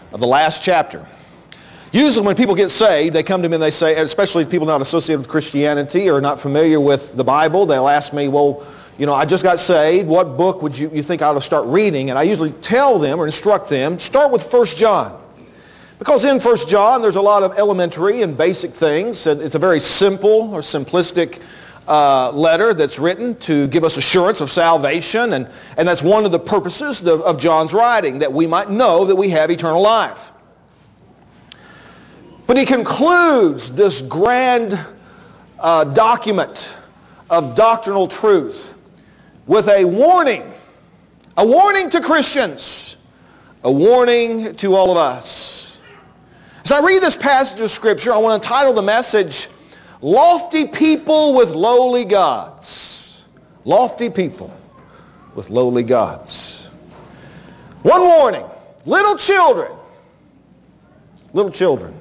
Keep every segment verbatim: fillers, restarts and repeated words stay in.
of the last chapter. Usually when people get saved, they come to me and they say, especially people not associated with Christianity or not familiar with the Bible, they'll ask me, well, you know, I just got saved. What book would you, you think I ought to start reading? And I usually tell them or instruct them, start with First John. Because in First John, there's a lot of elementary and basic things. And it's a very simple or simplistic uh, letter that's written to give us assurance of salvation. And, and that's one of the purposes of, of John's writing, that we might know that we have eternal life. But he concludes this grand uh, document of doctrinal truth with a warning, a warning to Christians, a warning to all of us. As I read this passage of Scripture, I want to entitle the message, Lofty People with Lowly Gods. Lofty People with Lowly Gods. One warning, little children, little children,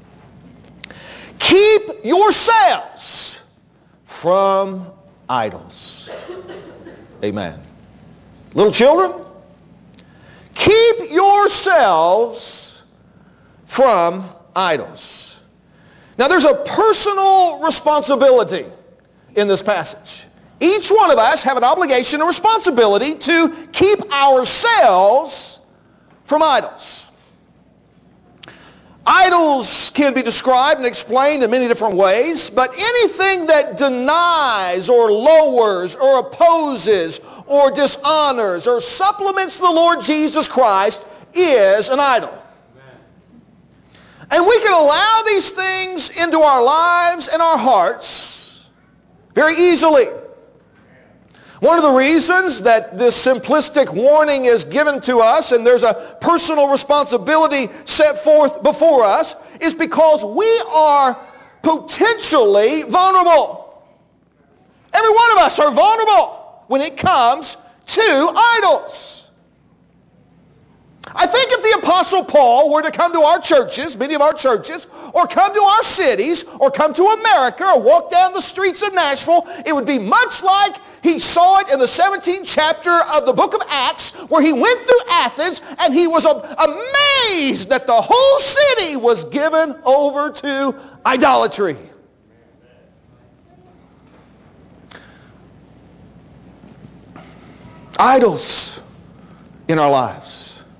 keep yourselves from idols. Amen. Little children, keep yourselves from idols. Now there's a personal responsibility in this passage. Each one of us have an obligation and responsibility to keep ourselves from idols. Idols can be described and explained in many different ways, but anything that denies or lowers or opposes or dishonors or supplements the Lord Jesus Christ is an idol. And we can allow these things into our lives and our hearts very easily. One of the reasons that this simplistic warning is given to us and there's a personal responsibility set forth before us is because we are potentially vulnerable. Every one of us are vulnerable when it comes to idols. I think if the Apostle Paul were to come to our churches, many of our churches, or come to our cities, or come to America, or walk down the streets of Nashville, it would be much like he saw it in the seventeenth chapter of the book of Acts, where he went through Athens, and he was amazed that the whole city was given over to idolatry. Idols in our lives.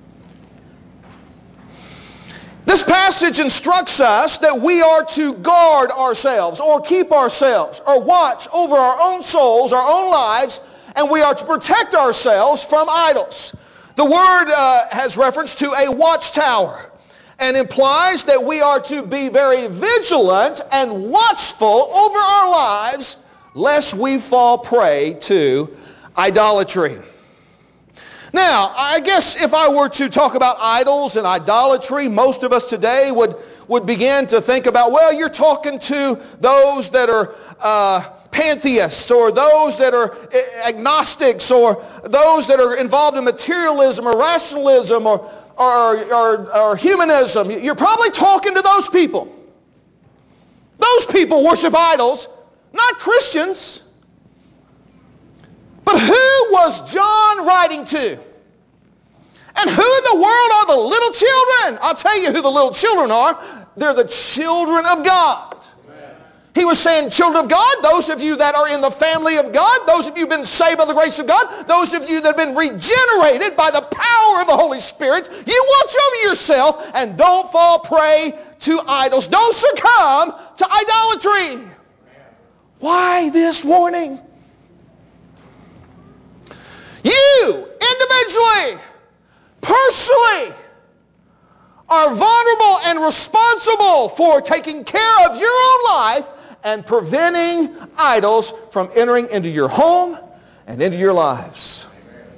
This passage instructs us that we are to guard ourselves or keep ourselves or watch over our own souls, our own lives, and we are to protect ourselves from idols. The word uh, has reference to a watchtower and implies that we are to be very vigilant and watchful over our lives lest we fall prey to idolatry. Now, I guess if I were to talk about idols and idolatry, most of us today would, would begin to think about, well, you're talking to those that are uh, pantheists or those that are agnostics or those that are involved in materialism or rationalism or, or, or, or humanism. You're probably talking to those people. Those people worship idols, not Christians. But who was John writing to? And who in the world are the little children? I'll tell you who the little children are. They're the children of God. Amen. He was saying, children of God, those of you that are in the family of God, those of you who have been saved by the grace of God, those of you that have been regenerated by the power of the Holy Spirit, you watch over yourself and don't fall prey to idols. Don't succumb to idolatry. Amen. Why this warning? You, individually, personally, are vulnerable and responsible for taking care of your own life and preventing idols from entering into your home and into your lives.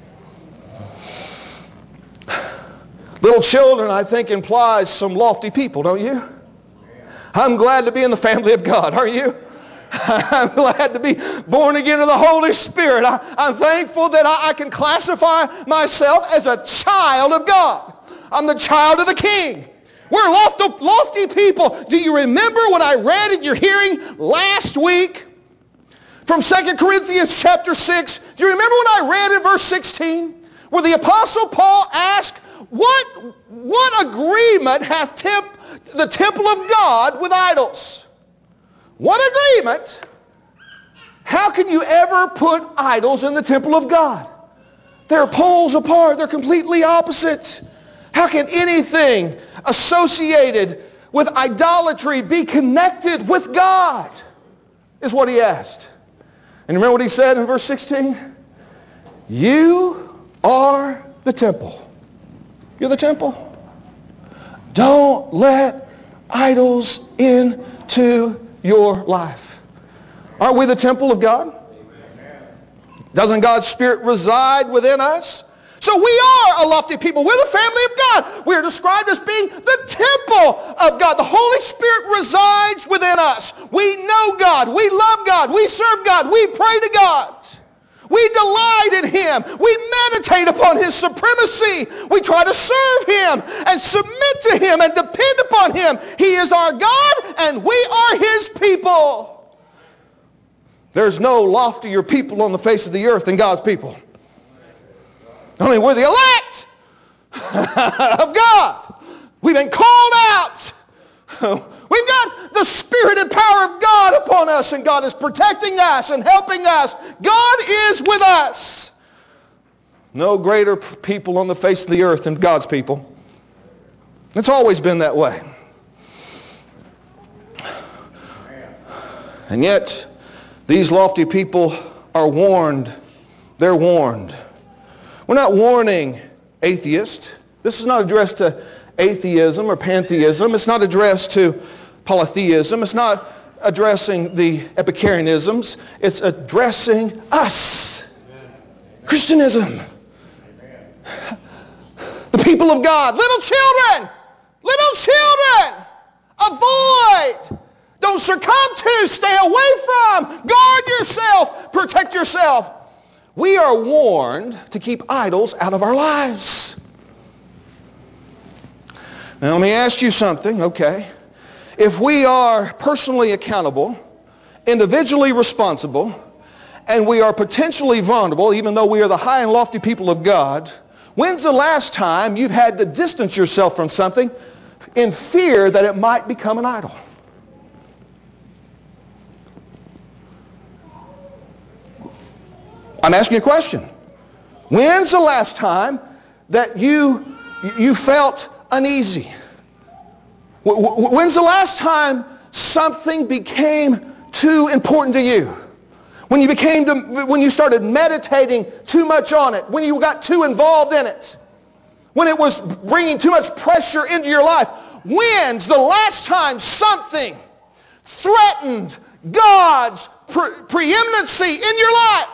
Little children, I think, implies some lofty people, don't you? I'm glad to be in the family of God, aren't you? I'm glad to be born again of the Holy Spirit. I, I'm thankful that I, I can classify myself as a child of God. I'm the child of the King. We're lofty, lofty people. Do you remember what I read in your hearing last week from Second Corinthians chapter six? Do you remember what I read in verse sixteen? Where the Apostle Paul asked, what, what what agreement hath temp- the temple of God with idols? What agreement? How can you ever put idols in the temple of God? They're poles apart. They're completely opposite. How can anything associated with idolatry be connected with God? Is what he asked. And remember what he said in verse sixteen? You are the temple. You're the temple. Don't let idols into your life. Aren't we the temple of God? Doesn't God's Spirit reside within us? So we are a lofty people. We're the family of God. We are described as being the temple of God. The Holy Spirit resides within us. We know God. We love God. We serve God. We pray to God. We delight in Him. We meditate upon His supremacy. We try to serve Him and submit to Him and depend upon Him. He is our God and we are His people. There's no loftier people on the face of the earth than God's people. I mean, we're the elect of God. We've been called out. We've got the Spirit and power of God upon us, and God is protecting us and helping us. God is with us. No greater people on the face of the earth than God's people. It's always been that way. And yet, these lofty people are warned. They're warned. We're not warning atheists. This is not addressed to atheism or pantheism. It's not addressed to polytheism. It's not addressing the Epicureanisms. It's addressing us. Amen. Christianism. Amen. The people of God. Little children. Little children. Avoid. Don't succumb to. Stay away from. Guard yourself. Protect yourself. We are warned to keep idols out of our lives. Now let me ask you something, okay? If we are personally accountable, individually responsible, and we are potentially vulnerable, even though we are the high and lofty people of God, when's the last time you've had to distance yourself from something in fear that it might become an idol? I'm asking you a question. When's the last time that you, you felt uneasy? When's the last time something became too important to you? When you became, to, when you started meditating too much on it? When you got too involved in it? When it was bringing too much pressure into your life? When's the last time something threatened God's pre- preeminency in your life?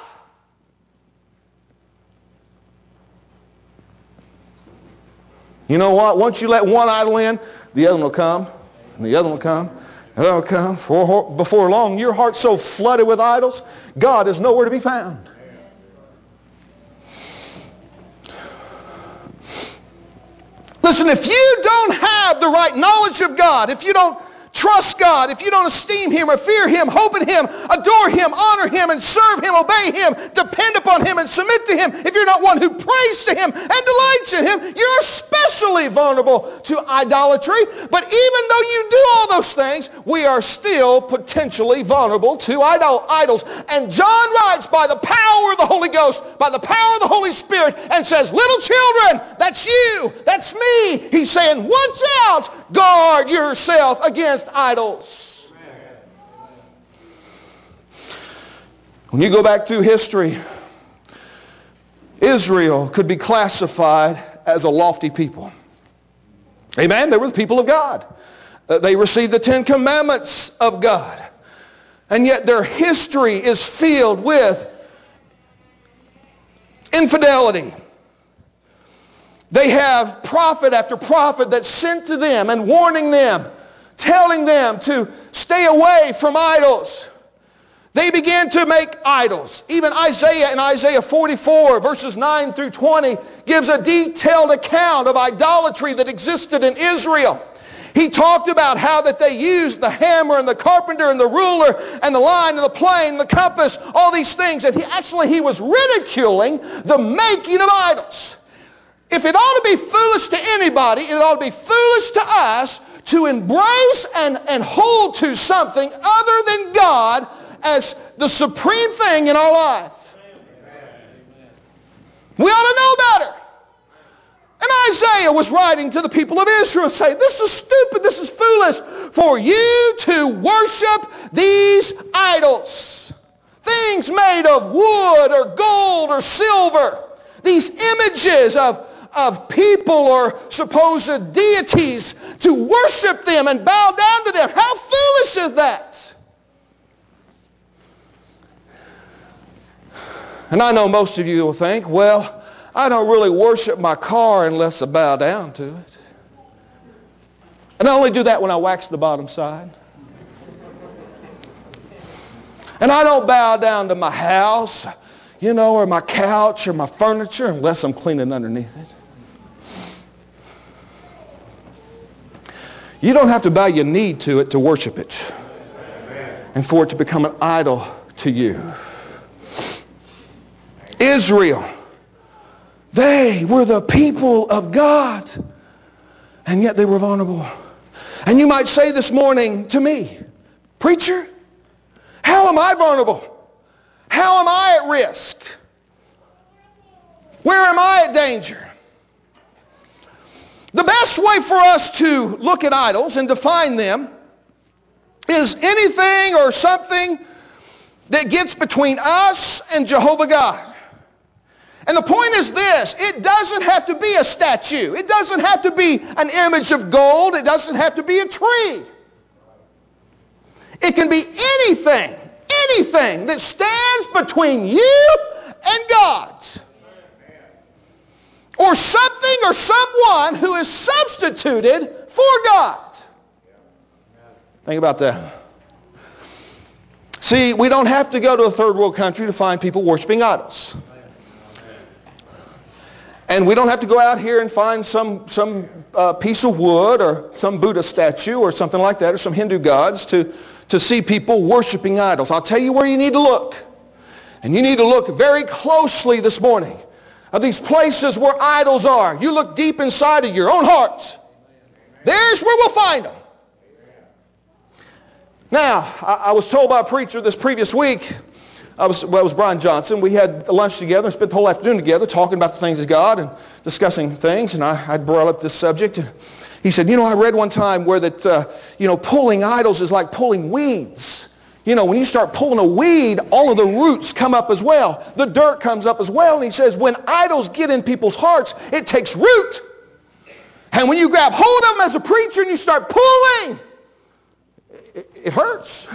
You know what? Once you let one idol in, the other one will come, and the other one will come, and the other one will come. For, before long, your heart's so flooded with idols, God is nowhere to be found. Listen, if you don't have the right knowledge of God, if you don't trust God, if you don't esteem Him or fear Him, hope in Him, adore Him, honor Him, and serve Him, obey Him, depend upon Him, and submit to Him, if you're not one who prays to Him and delights in Him, you're especially vulnerable to idolatry. But even though you do all those things, we are still potentially vulnerable to idol- idols. And John writes by the power of the Holy Ghost, by the power of the Holy Spirit, and says, little children, that's you, that's me. He's saying, watch out, guard yourself against idols. When you go back through history, Israel could be classified as a lofty people. Amen? They were the people of God. Uh, they received the Ten Commandments of God. And yet their history is filled with infidelity. They have prophet after prophet that's sent to them and warning them, telling them to stay away from idols. They began to make idols. Even Isaiah in Isaiah forty-four verses nine through twenty gives a detailed account of idolatry that existed in Israel. He talked about how that they used the hammer and the carpenter and the ruler and the line and the plane and the compass, all these things. And he actually he was ridiculing the making of idols. if it ought to be foolish to anybody, it ought to be foolish to us to embrace and, and hold to something other than God as the supreme thing in our life. We ought to know better. And Isaiah was writing to the people of Israel saying, this is stupid, this is foolish for you to worship these idols. Things made of wood or gold or silver. These images of, of people or supposed deities, to worship them and bow down to them. How foolish is that? And I know most of you will think, well, I don't really worship my car unless I bow down to it. And I only do that when I wax the bottom side. And I don't bow down to my house, you know, or my couch or my furniture unless I'm cleaning underneath it. You don't have to bow your knee to it to worship it and for it to become an idol to you. Israel, they were the people of God, and yet they were vulnerable. And you might say this morning to me, preacher, how am I vulnerable? How am I at risk? Where am I at danger? The best way for us to look at idols and define them is anything or something that gets between us and Jehovah God. And the point is this, it doesn't have to be a statue. It doesn't have to be an image of gold. It doesn't have to be a tree. It can be anything, anything that stands between you and God. Or something or someone who is substituted for God. Think about that. See, we don't have to go to a third world country to find people worshiping idols. And we don't have to go out here and find some, some uh, piece of wood or some Buddha statue or something like that or some Hindu gods to, to see people worshiping idols. I'll tell you where you need to look. And you need to look very closely this morning of these places where idols are. You look deep inside of your own heart. There's where we'll find them. Now, I, I was told by a preacher this previous week, I was, well, it was Brian Johnson. We had lunch together and spent the whole afternoon together talking about the things of God and discussing things. And I, I brought up this subject. And he said, you know, I read one time where that, uh, you know, pulling idols is like pulling weeds. You know, when you start pulling a weed, all of the roots come up as well. The dirt comes up as well. And he says, when idols get in people's hearts, it takes root. And when you grab hold of them as a preacher and you start pulling, it, it hurts.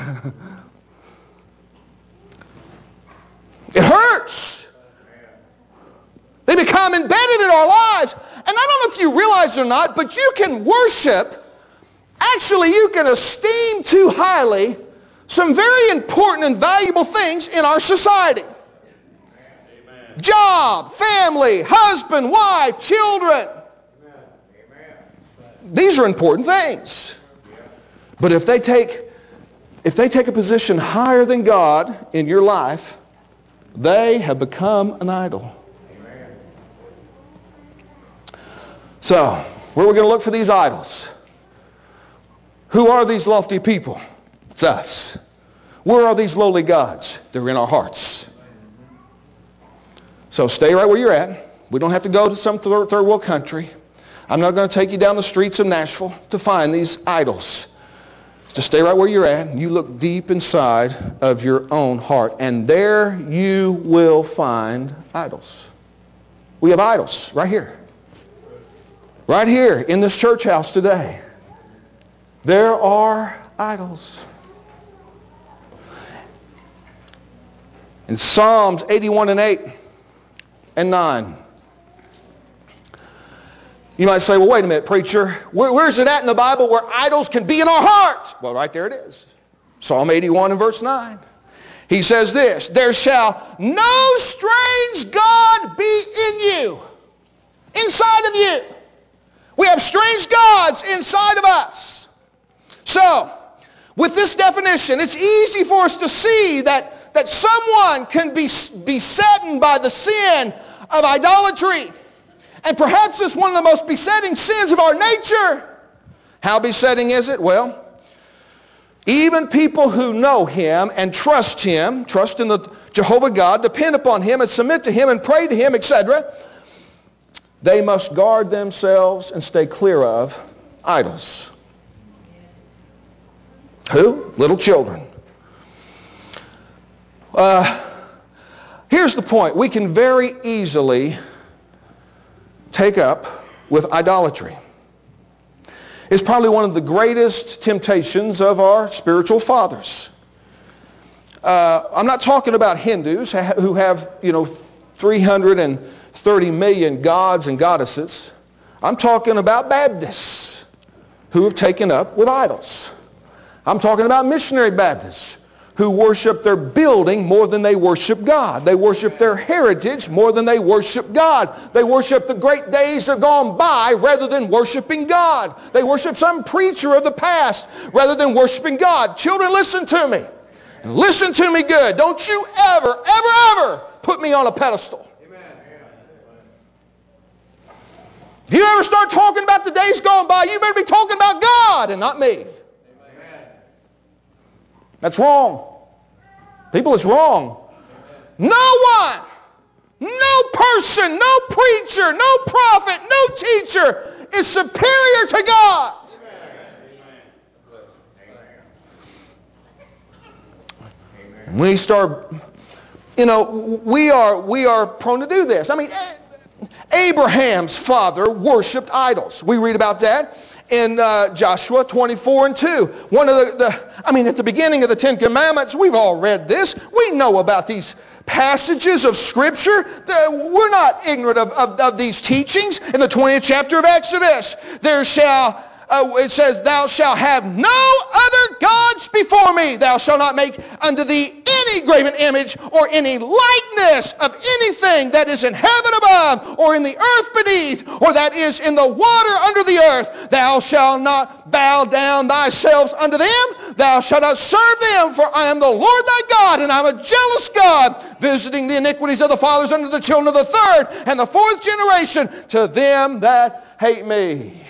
It hurts. They become embedded in our lives. And I don't know if you realize it or not, but you can worship, actually you can esteem too highly some very important and valuable things in our society. Amen. Job, family, husband, wife, children. Amen. These are important things. But if they take, if they take a position higher than God in your life, they have become an idol. Amen. So, where are we going to look for these idols? Who are these lofty people? It's us. Where are these lowly gods? They're in our hearts. So stay right where you're at. We don't have to go to some third, third world country. I'm not going to take you down the streets of Nashville to find these idols. Just stay right where you're at. You look deep inside of your own heart. And there you will find idols. We have idols right here. Right here in this church house today. There are idols. In Psalms eighty-one and eight and nine. You might say, well, wait a minute, preacher. Where, where's it at in the Bible where idols can be in our heart? Well, right there it is. Psalm eighty-one and verse nine. He says this, there shall no strange God be in you, inside of you. We have strange gods inside of us. So, with this definition, it's easy for us to see that that someone can be besetting by the sin of idolatry And perhaps it's one of the most besetting sins of our nature. How besetting is it? Well, even people who know Him and trust Him, trust in the Jehovah God, depend upon Him and submit to Him and pray to Him, et cetera, they must guard themselves and stay clear of idols. Who? Little children. Uh, here's the point. We can very easily take up with idolatry. It's probably one of the greatest temptations of our spiritual fathers. Uh, I'm not talking about Hindus who have, you know, three hundred thirty million gods and goddesses. I'm talking about Baptists who have taken up with idols. I'm talking about missionary Baptists who worship their building more than they worship God. They worship their heritage more than they worship God. They worship the great days that have gone by rather than worshiping God. They worship some preacher of the past rather than worshiping God. Children, listen to me. And listen to me good. Don't you ever, ever, ever put me on a pedestal. If you ever start talking about the days gone by, you better be talking about God and not me. That's wrong. People, it's wrong. No one, no person, no preacher, no prophet, no teacher is superior to God. We start, you know, we are, we are prone to do this. I mean, Abraham's father worshipped idols. We read about that in uh, Joshua twenty-four and two. One of the, the, I mean, at the beginning of the Ten Commandments, we've all read this. We know about these passages of Scripture. We're not ignorant of, of, of these teachings. In the twentieth chapter of Exodus, there shall, uh, it says, thou shalt have no other gods before me. Thou shalt not make unto thee any graven image or any likeness of anything that is in heaven above or in the earth beneath or that is in the water under the earth. Thou shalt not bow down thyself unto them. Thou shalt not serve them, for I am the Lord thy God, and I am a jealous God, visiting the iniquities of the fathers unto the children of the third and the fourth generation to them that hate me.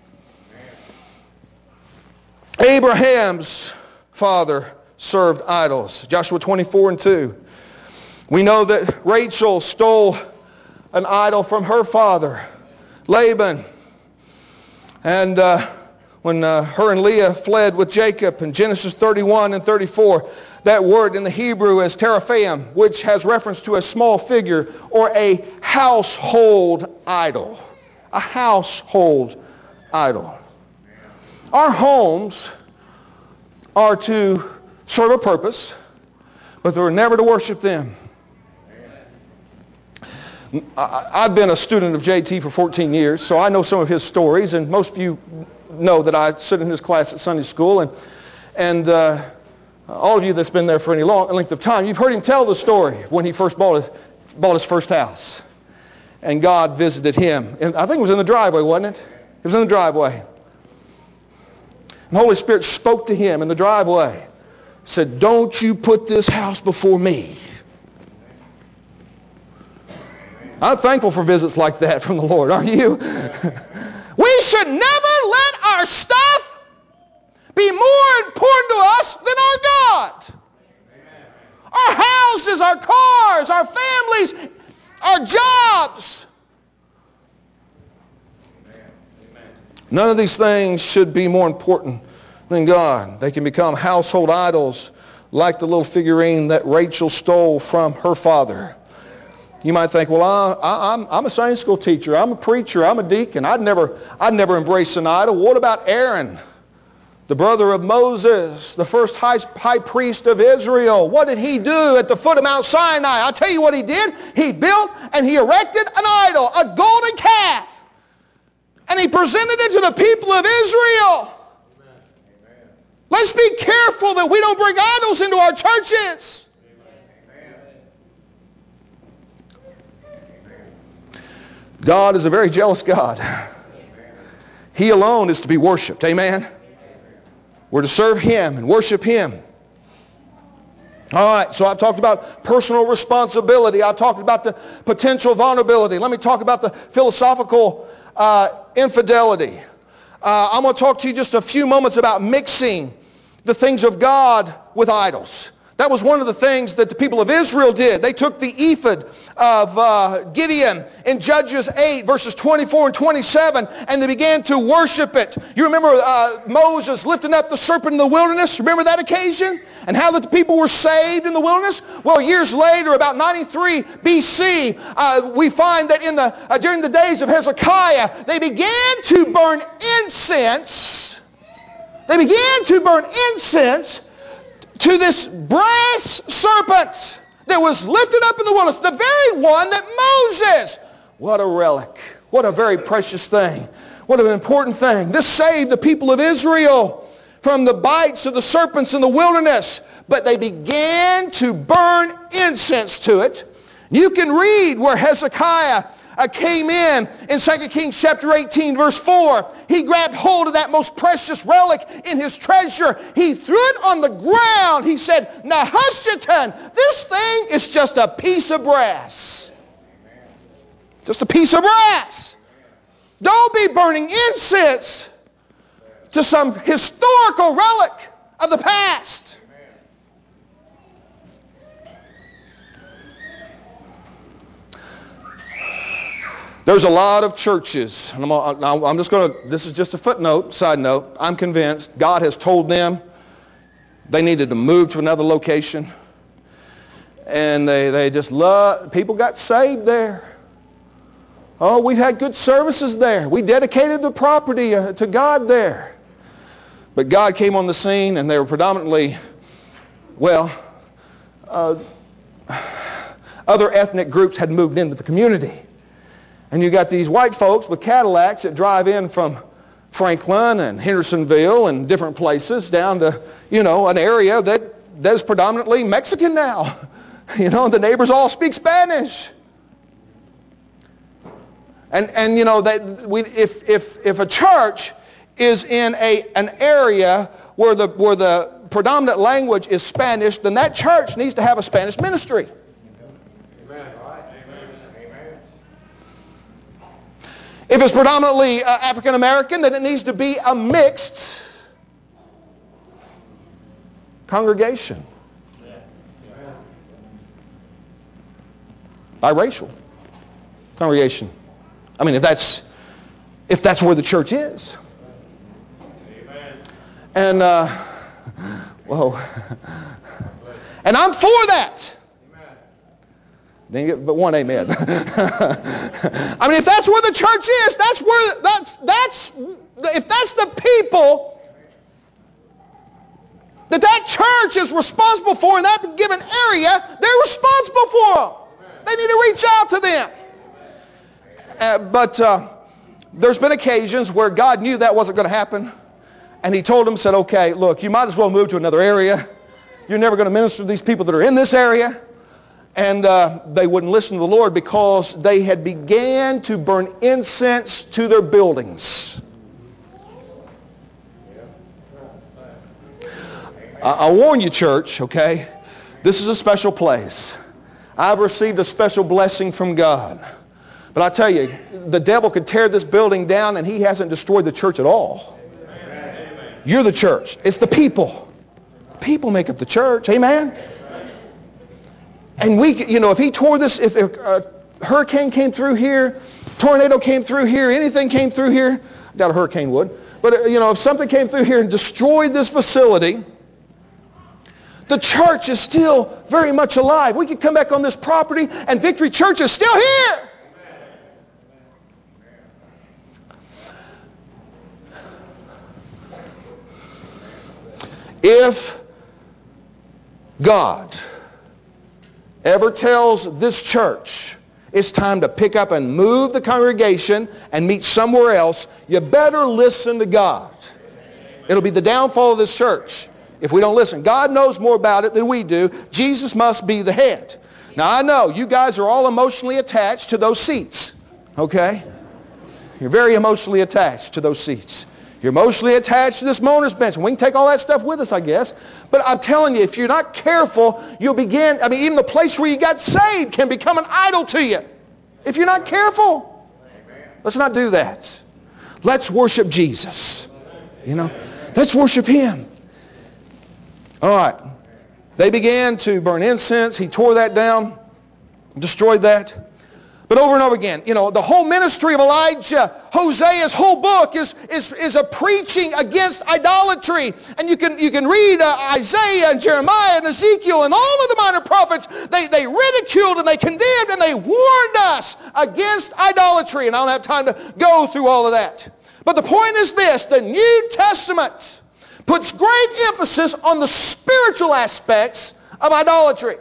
Abraham's father served idols. Joshua twenty-four and two. We know that Rachel stole an idol from her father, Laban. And uh, when uh, her and Leah fled with Jacob in Genesis thirty-one and thirty-four, that word in the Hebrew is teraphim, which has reference to a small figure or a household idol. A household idol. Our homes are to serve a purpose, but they were never to worship them. I've been a student of J T for fourteen years, so I know some of his stories, and most of you know that I sit in his class at Sunday school, and, and uh, all of you that's been there for any long length of time, you've heard him tell the story of when he first bought his, bought his first house, and God visited him. And I think it was in the driveway, wasn't it? It was in the driveway. And the Holy Spirit spoke to him in the driveway, said, don't you put this house before me. I'm thankful for visits like that from the Lord, aren't you? We should never let our stuff be more important to us than our God. Our houses, our cars, our families, our jobs. None of these things should be more important than God. They can become household idols like the little figurine that Rachel stole from her father. You might think, well, I, I, I'm, I'm a Sunday school teacher. I'm a preacher. I'm a deacon. I'd never, I'd never embrace an idol. What about Aaron, the brother of Moses, the first high, high priest of Israel? What did he do at the foot of Mount Sinai? I'll tell you what he did. He built and he erected an idol, a golden calf. And he presented it to the people of Israel. Amen. Let's be careful that we don't bring idols into our churches. Amen. God is a very jealous God. He alone is to be worshiped. Amen. We're to serve Him and worship Him. All right, so I've talked about personal responsibility. I've talked about the potential vulnerability. Let me talk about the philosophical uh, infidelity. Uh, I'm going to talk to you just a few moments about mixing the things of God with idols. That was one of the things that the people of Israel did. They took the ephod of uh, Gideon in Judges eight, verses twenty-four and twenty-seven, and they began to worship it. You remember uh, Moses lifting up the serpent in the wilderness? Remember that occasion? And how the people were saved in the wilderness? Well, years later, about ninety-three B C, uh, we find that in the, uh, during the days of Hezekiah, they began to burn incense. They began to burn incense to this brass serpent that was lifted up in the wilderness, the very one that Moses, what a relic, what a very precious thing, what an important thing. This saved the people of Israel from the bites of the serpents in the wilderness, but they began to burn incense to it. You can read where Hezekiah uh, came in in Second Kings chapter eighteen, verse four. He grabbed hold of that most precious relic in his treasure. He threw it on the ground. He said, Nehushtan, this thing is just a piece of brass. Just a piece of brass. Don't be burning incense to some historical relic of the past. There's a lot of churches, and I'm, I'm just going to, this is just a footnote, side note. I'm convinced God has told them they needed to move to another location. And they, they just love, people got saved there. Oh, we've had good services there. We dedicated the property uh, to God there. But God came on the scene, and they were predominantly, well, uh, other ethnic groups had moved into the community. And you got these white folks with Cadillacs that drive in from Franklin and Hendersonville and different places down to, you know, an area that, that is predominantly Mexican now. You know, the neighbors all speak Spanish. And, and you know, they, we, if, if, if a church is in a, an area where the, where the predominant language is Spanish, then that church needs to have a Spanish ministry. If it's predominantly uh, African American, then it needs to be a mixed congregation. Biracial congregation. I mean, if that's if that's where the church is. And uh, whoa, and I'm for that. Didn't get but one amen. I mean, if that's where the church is, that's where that's that's if that's the people that that church is responsible for in that given area, they're responsible for them. They need to reach out to them. Uh, but uh, there's been occasions where God knew that wasn't going to happen, and He told them, said, "Okay, look, you might as well move to another area. You're never going to minister to these people that are in this area." And uh, they wouldn't listen to the Lord because they had began to burn incense to their buildings. I, I warn you, church, okay? This is a special place. I've received a special blessing from God. But I tell you, the devil could tear this building down and he hasn't destroyed the church at all. Amen. You're the church. It's the people. People make up the church. Amen? And we, you know, if he tore this, if a hurricane came through here, tornado came through here, anything came through here, I doubt a hurricane would, but, you know, if something came through here and destroyed this facility, the church is still very much alive. We could come back on this property and Victory Church is still here. If God ever tells this church it's time to pick up and move the congregation and meet somewhere else, you better listen to God. It'll be the downfall of this church if we don't listen. God knows more about it than we do. Jesus must be the head. Now I know you guys are all emotionally attached to those seats. Okay? You're very emotionally attached to those seats. You're emotionally attached to this mourner's bench. We can take all that stuff with us, I guess. But I'm telling you, if you're not careful, you'll begin, I mean, even the place where you got saved can become an idol to you. If you're not careful. Let's not do that. Let's worship Jesus. You know, let's worship Him. All right. They began to burn incense. He tore that down, destroyed that. But over and over again, you know, the whole ministry of Elijah, Hosea's whole book is, is, is a preaching against idolatry. And you can, you can read uh, Isaiah and Jeremiah and Ezekiel and all of the minor prophets. They, they ridiculed and they condemned and they warned us against idolatry. And I don't have time to go through all of that. But the point is this, the New Testament puts great emphasis on the spiritual aspects of idolatry.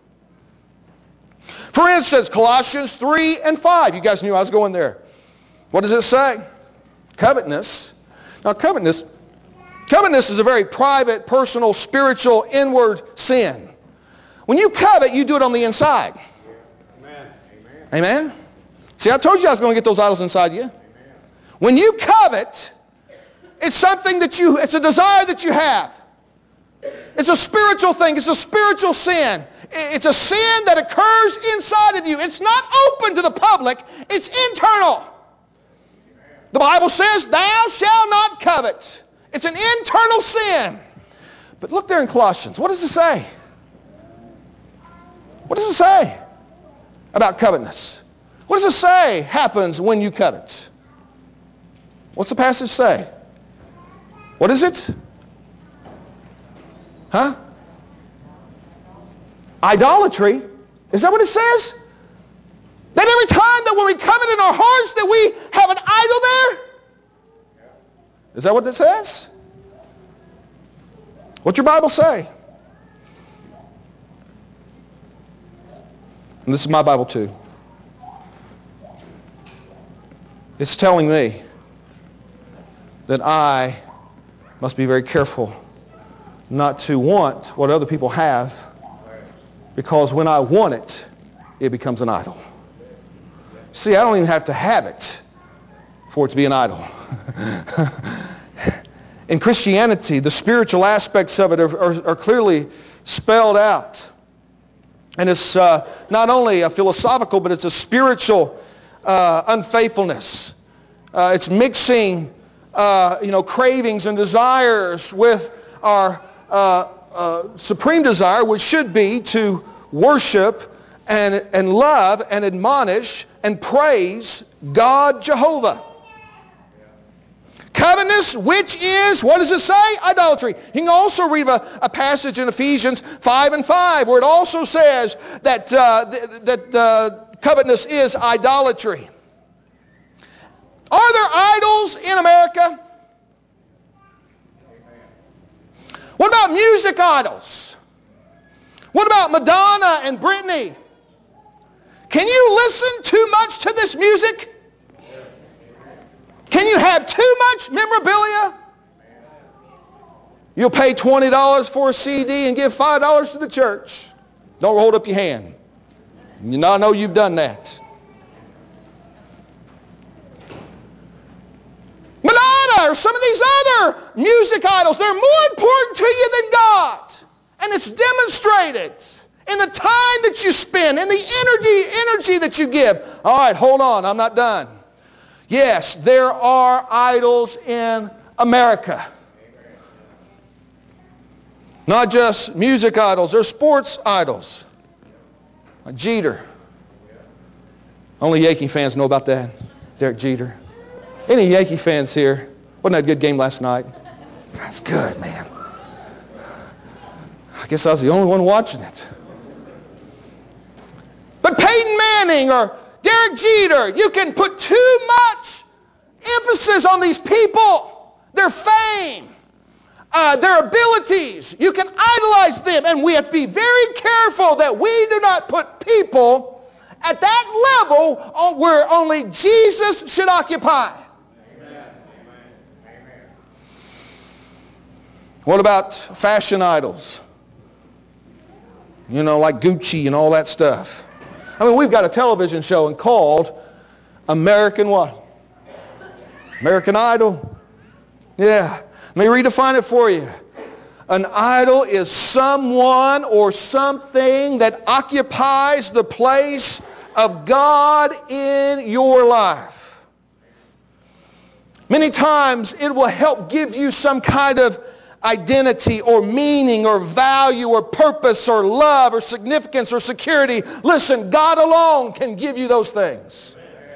For instance, Colossians three and five. You guys knew I was going there. What does it say? Covetousness. Now, covetousness, covetousness is a very private, personal, spiritual, inward sin. When you covet, you do it on the inside. Amen. Amen? See, I told you I was going to get those idols inside you. Amen. When you covet, it's something that you, it's a desire that you have. It's a spiritual thing. It's a spiritual sin. It's a sin that occurs inside of you. It's not open to the public. It's internal. The Bible says, thou shalt not covet. It's an internal sin. But look there in Colossians. What does it say? What does it say about covetousness? What does it say happens when you covet? What's the passage say? What is it? Huh? Idolatry. Is that what it says? That every time that when we covet in our hearts that we have an idol there? Is that what it says? What's your Bible say? And this is my Bible too. It's telling me that I must be very careful not to want what other people have, because when I want it, it becomes an idol. See, I don't even have to have it for it to be an idol. In Christianity, the spiritual aspects of it are, are, are clearly spelled out. And it's uh, not only a philosophical, but it's a spiritual uh, unfaithfulness. Uh, it's mixing uh, you know, cravings and desires with our uh, uh, supreme desire, which should be to worship and, and love and admonish and praise God Jehovah. Covetousness, which is, what does it say? Idolatry. You can also read a, a passage in Ephesians five and five where it also says that, uh, th- that uh, covetousness is idolatry. Are there idols in America? What about music idols? What about Madonna and Britney? Can you listen too much to this music? Can you have too much memorabilia? You'll pay twenty dollars for a C D and give five dollars to the church. Don't hold up your hand. You now know you've done that. Madonna or some of these other music idols, they're more important to you than God. And it's demonstrated in the time that you spend, in the energy, energy that you give. All right, hold on, I'm not done. Yes, there are idols in America. Not just music idols, there's sports idols. Like Jeter. Only Yankee fans know about that. Derek Jeter. Any Yankee fans here? Wasn't that a good game last night? That's good, man. I guess I was the only one watching it. But Peyton Manning or Derek Jeter, you can put too much emphasis on these people, their fame, uh, their abilities. You can idolize them, and we have to be very careful that we do not put people at that level where only Jesus should occupy. Amen. What about fashion idols? You know, like Gucci and all that stuff. I mean, we've got a television show called American what? American Idol. Yeah. Let me redefine it for you. An idol is someone or something that occupies the place of God in your life. Many times it will help give you some kind of identity or meaning or value or purpose or love or significance or security. Listen, God alone can give you those things.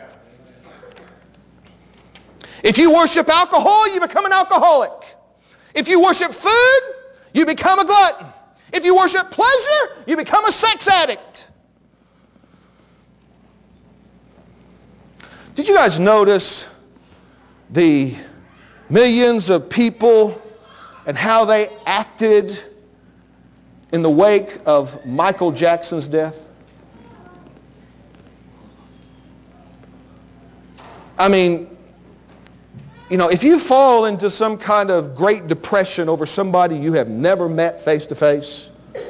If you worship alcohol, you become an alcoholic. If you worship food, you become a glutton. If you worship pleasure, you become a sex addict. Did you guys notice the millions of people and how they acted in the wake of Michael Jackson's death? I mean, you know, if you fall into some kind of great depression over somebody you have never met face to face,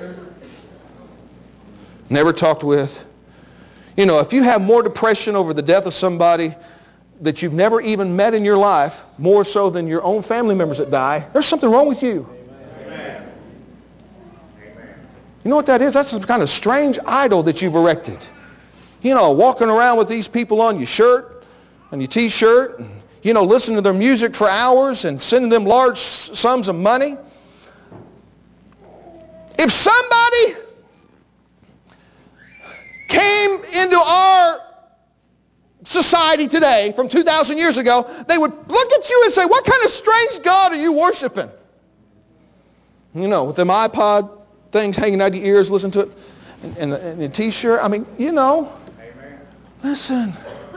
never talked with, you know, if you have more depression over the death of somebody that you've never even met in your life, more so than your own family members that die, there's something wrong with you. Amen. You know what that is? That's some kind of strange idol that you've erected. You know, walking around with these people on your shirt, on your t-shirt, and, you know, listening to their music for hours and sending them large sums of money. If somebody came into our society today from two thousand years ago, they would look at you and say, what kind of strange God are you worshiping? You know, with them iPod things hanging out your ears, listen to it, and, and, and a t-shirt. I mean, you know, Amen. Listen,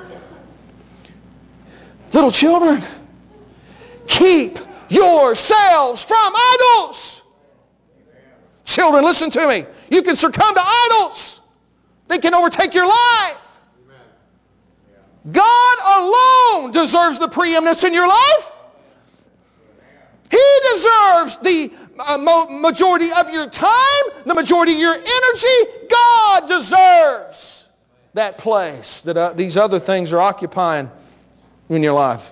little children, keep yourselves from idols. Amen. Children, listen to me. You can succumb to idols. They can overtake your life. God alone deserves the preeminence in your life. He deserves the uh, majority of your time, the majority of your energy. God deserves that place that uh, these other things are occupying in your life.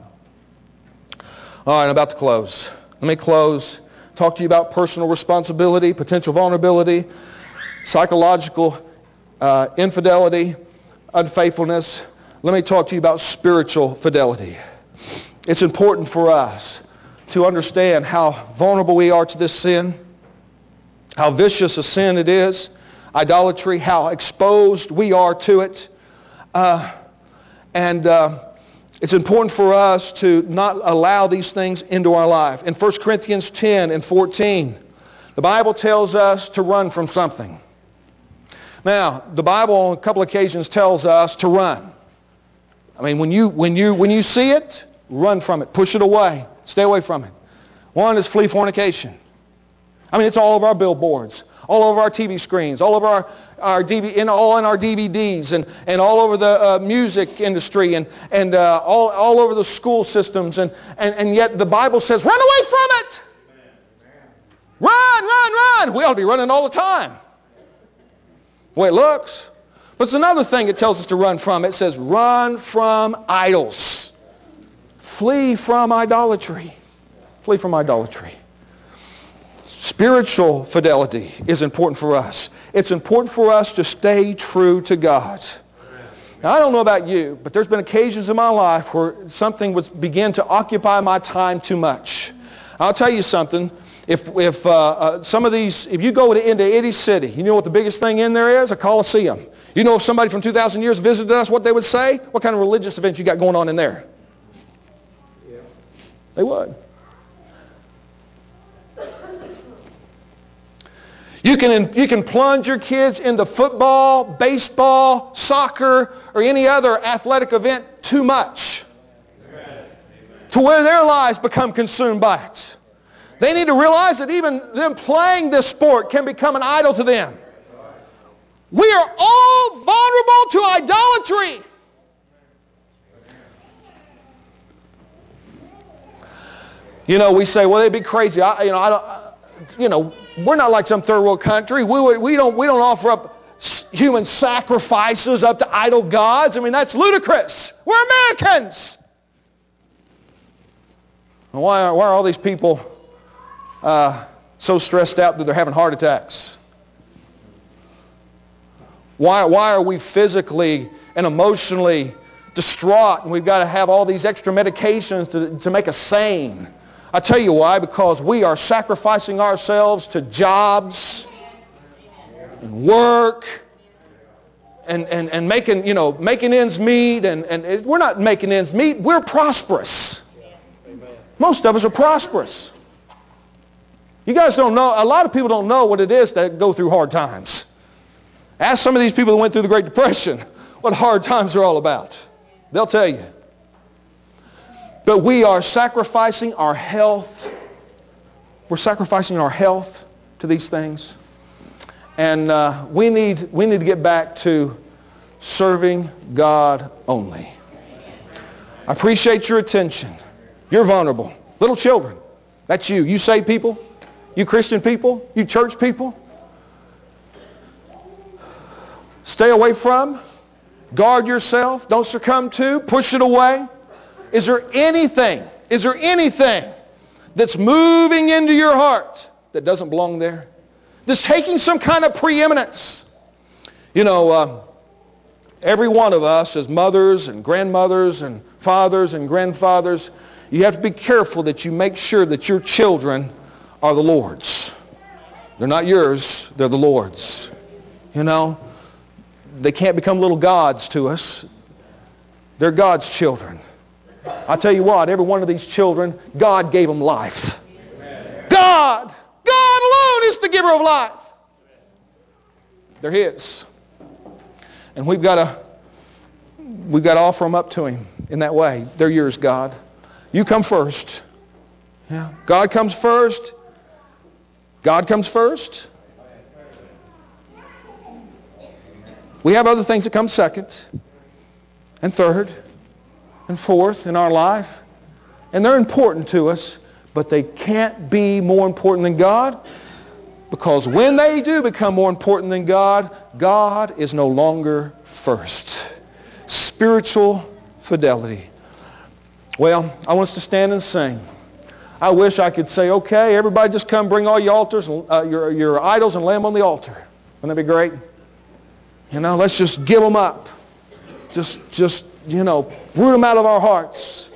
All right, I'm about to close. Let me close. Talk to you about personal responsibility, potential vulnerability, psychological uh, infidelity, unfaithfulness. Let me talk to you about spiritual fidelity. It's important for us to understand how vulnerable we are to this sin, how vicious a sin it is, idolatry, how exposed we are to it. Uh, and uh, it's important for us to not allow these things into our life. In First Corinthians ten and fourteen, the Bible tells us to run from something. Now, the Bible on a couple occasions tells us to run. I mean, when you, when you, when you see it, run from it. Push it away. Stay away from it. One is flee fornication. I mean, it's all over our billboards, all over our T V screens, all over our, our D V D, in, all in our D V Ds, and, and all over the uh, music industry, and, and uh, all, all over the school systems. And, and, and yet the Bible says, run away from it. Run, run, run. We ought to be running all the time. The way it looks. But it's another thing it tells us to run from. It says, run from idols. Flee from idolatry. Flee from idolatry. Spiritual fidelity is important for us. It's important for us to stay true to God. Now, I don't know about you, but there's been occasions in my life where something would begin to occupy my time too much. I'll tell you something. If, if uh, uh, some of these, if you go to, into any city, you know what the biggest thing in there is? A Coliseum. You know if somebody from two thousand years visited us, what they would say? What kind of religious event you got going on in there? Yeah. They would. You can, you can plunge your kids into football, baseball, soccer, or any other athletic event too much. Amen. To where their lives become consumed by it. They need to realize that even them playing this sport can become an idol to them. We are all vulnerable to idolatry. You know, we say, well, they'd be crazy. I, you know, I don't, you know, we're not like some third world country. We, we, don't, we don't offer up human sacrifices up to idol gods. I mean, that's ludicrous. We're Americans. Why are, why are all these people uh, so stressed out that they're having heart attacks? Why, why are we physically and emotionally distraught and we've got to have all these extra medications to, to make us sane? I tell you why, because we are sacrificing ourselves to jobs and work and, and, and making, you know, making ends meet. And, and we're not making ends meet. We're prosperous. Most of us are prosperous. You guys don't know, a lot of people don't know what it is to go through hard times. Ask some of these people that went through the Great Depression what hard times are all about. They'll tell you. But we are sacrificing our health. We're sacrificing our health to these things. And uh, we need, we need to get back to serving God only. I appreciate your attention. You're vulnerable. Little children, that's you. You saved people. You Christian people. You church people. Stay away from. Guard yourself. Don't succumb to. Push it away. Is there anything, is there anything that's moving into your heart that doesn't belong there? That's taking some kind of preeminence? You know, uh, every one of us as mothers and grandmothers and fathers and grandfathers, you have to be careful that you make sure that your children are the Lord's. They're not yours, they're the Lord's. You know, they can't become little gods to us. They're God's children. I tell you what, every one of these children, God gave them life. God, God alone is the giver of life. They're His. And we've got to, we've got to offer them up to Him in that way. They're yours, God. You come first. Yeah. God comes first. God comes first. We have other things that come second and third and fourth in our life. And they're important to us, but they can't be more important than God, because when they do become more important than God, God is no longer first. Spiritual fidelity. Well, I want us to stand and sing. I wish I could say, okay, everybody just come bring all your altars, uh, your, your idols and lay them on the altar. Wouldn't that be great? You know, let's just give them up. Just, just, you know, root them out of our hearts.